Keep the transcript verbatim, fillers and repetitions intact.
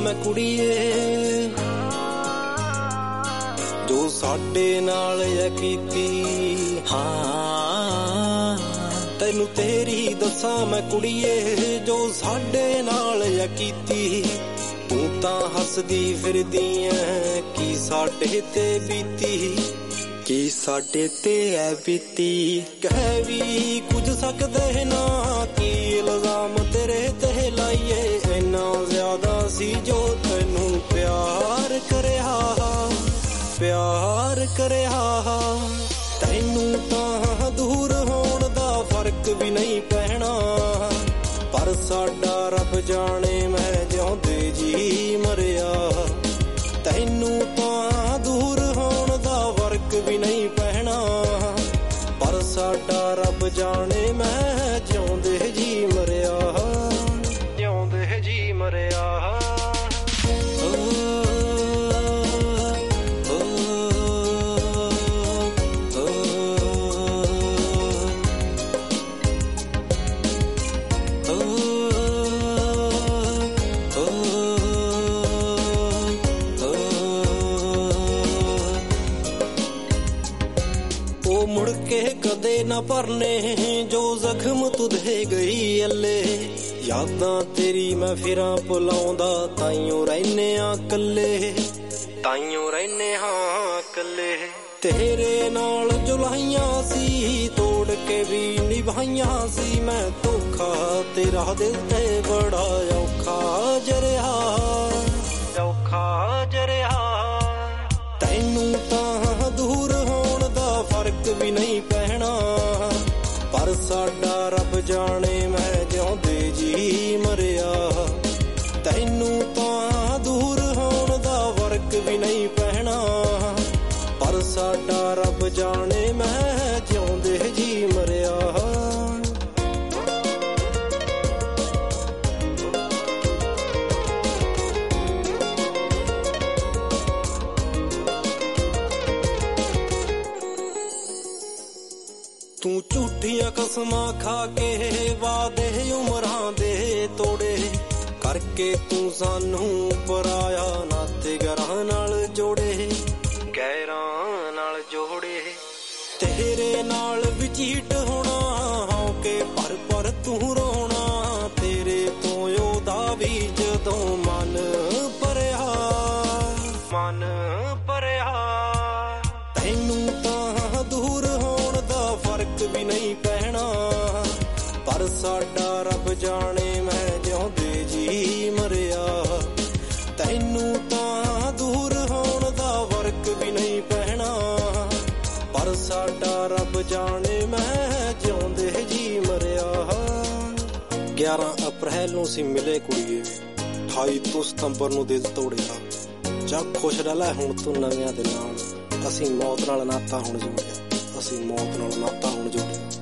ਮੈਂ ਕੁੜੀਏ ਜੋ ਸਾਡੇ ਨਾਲ ਐ ਕੀਤੀ। ਹਾਂ ਤੈਨੂੰ ਤੇਰੀ ਦੱਸਾਂ ਮੈਂ ਕੁੜੀਏ ਜੋ ਸਾਡੇ ਨਾਲ ਐ ਕੀਤੀ। ਤੂੰ ਤਾਂ ਹੱਸਦੀ ਫਿਰਦੀ ਐ ਕੀ ਸਾਡੇ ਤੇ ਬੀਤੀ, ਕੀ ਸਾਡੇ ਤੇ ਐ ਬੀਤੀ। ਕਹਿ ਵੀ ਕੁਝ ਸਕਦੇ ਨਾ ਕੀ ਇਲਜ਼ਾਮ ਤੇਰੇ ਤੇ ਲਾਈਏ। ਇੰਨਾ ਜ਼ਿਆਦਾ ਸੀ ਜੋ ਤੈਨੂੰ ਪਿਆਰ ਕਰਿਆ, ਪਿਆਰ ਕਰਿਆ। ਤੈਨੂੰ ਤਾਂ ਦੂਰ ਹੋਣ ਦਾ ਫਰਕ ਵੀ ਨਹੀਂ ਪੈਣਾ, ਪਰ ਸਾਡਾ ਰੱਬ ਜਾਣੇ ਮੈਂ ਜਿਉਂਦੇ ਜੀ ਮਰਿਆ। ਤੈਨੂੰ ਤਾਂ ਦੂਰ ਹੋਣ ਦਾ ਫਰਕ ਵੀ ਨਹੀਂ ਪੈਣਾ, ਪਰ ਸਾਡਾ ਰੱਬ ਜਾਣੇ ਮੈਂ ਜਿਉਂਦੇ ਜੀ ਮਰਿਆ, ਜਿਉਂਦੇ ਜੀ ਮਰਿਆ। ਮੁੜ ਕੇ ਕਦੇ ਨਾ ਭਰਨੇ ਜੋ ਜ਼ਖਮ ਤੂੰ ਦੇ ਗਈ ਅੱਲੇ। ਯਾਦਾਂ ਤੇਰੀ ਮੈਂ ਫਿਰਾਂ ਭੁਲਾਉਂਦਾ ਤਾਈਓ ਰਹਿਨੇ ਆ ਕੱਲੇ, ਤਾਈਓ ਰਹਿਨੇ ਹਾਂ ਕੱਲੇ। ਤੇਰੇ ਨਾਲ ਜੁਲਾਈਆਂ ਸੀ ਤੋੜ ਕੇ ਵੀ ਨਿਭਾਈਆਂ ਸੀ ਮੈਂ ਧੋਖਾ। ਤੇਰਾ ਦਿਲ ਤੇ ਬੜਾ ਔਖਾ ਜਰਿਆ, ਔਖਾ ਜਰਿਆ। ਤੈਨੂੰ ਤਾਂ ਦੂਰ ਹੋਣ ਦਾ ਫਰਕ ਵੀ ਨਹੀਂ ਪੈਣਾ, ਪਰ ਸਾਡਾ ਰੱਬ ਜਾਣੇ ਮੈਂ ਜਿਉਂਦੇ ਜੀ ਮਰਿਆ। ਤੈਨੂੰ ਤਾਂ ਦੂਰ ਹੋਣ ਦਾ ਫਰਕ ਵੀ ਨਹੀਂ ਪੈਣਾ, ਪਰ ਸਾਡਾ ਰੱਬ ਜਾਣੇ ਮੈਂ ਜਿਉਂਦੇ ਜੀ ਮਰਿਆ। ਤੂੰ ਝੂਠੀਆਂ ਕਸਮਾਂ ਖਾ ਕੇ ਵਾਅਦੇ ਉਮਰਾਂ ਦੇ ਤੋੜੇ, ਕਰਕੇ ਤੂੰ ਸਾਨੂੰ ਪਰਾਇਆ ਨਾਤੇ ਗਰਾਂ ਨਾਲ ਜੋੜੇ, ਗੈਰਾਂ ਨਾਲ ਜੋੜੇ। ਤੇਰੇ ਨਾਲ ਵੀ ਝੀਟ ਹੋਣਾ ਹੋ ਕੇ ਪਰ ਪਰ ਤੂੰ ਰੋਣਾ। ਤੇਰੇ ਤੋਂ ਉਹਦਾ ਵੀ ਜਦੋਂ ਮਨ ਭਰਿਆ, ਮਨ ਭਰਿਆ। ਤੈਨੂੰ ਤਾਂ ਦੂਰ ਹੋਣ ਦਾ ਫਰਕ ਵੀ ਨਹੀਂ ਪੈਣਾ, ਪਰ ਸਾਡਾ ਰੱਬ ਜਾਣੇ ਮੈਂ ਜਿਉਂਦੇ ਜੀ ਮਰਿਆ। ਤੈਨੂੰ ਤਾਂ ਦੂਰ ਹੋਣ ਦਾ ਫਰਕ ਵੀ ਨਹੀਂ ਪੈਣਾ, ਪਰ ਸਾਡਾ ਰੱਬ ਜਾਣੇ ਮੈਂ ਜਿਉਂਦੇ ਜੀ ਮਰਿਆ। ਗਿਆਰਾਂ ਅਪ੍ਰੈਲ ਨੂੰ ਅਸੀਂ ਮਿਲੇ ਕੁੜੀਏ, ਅਠਾਈ ਤੋਂ ਸਤੰਬਰ ਨੂੰ ਦਿਲ ਤੋੜਿਆ। ਜਾ ਖੁਸ਼ ਰਹਿ ਲੈ ਹੁਣ ਤੂੰ ਨਵਿਆਂ ਦੇ ਨਾਲ, ਅਸੀਂ ਮੌਤ ਨਾਲ ਨਾਤਾ ਹੁਣ ਜੋੜਿਆ, ਅਸੀਂ ਮੌਤ ਨਾਲ ਨਾਤਾ ਹੁਣ ਜੋੜਿਆ।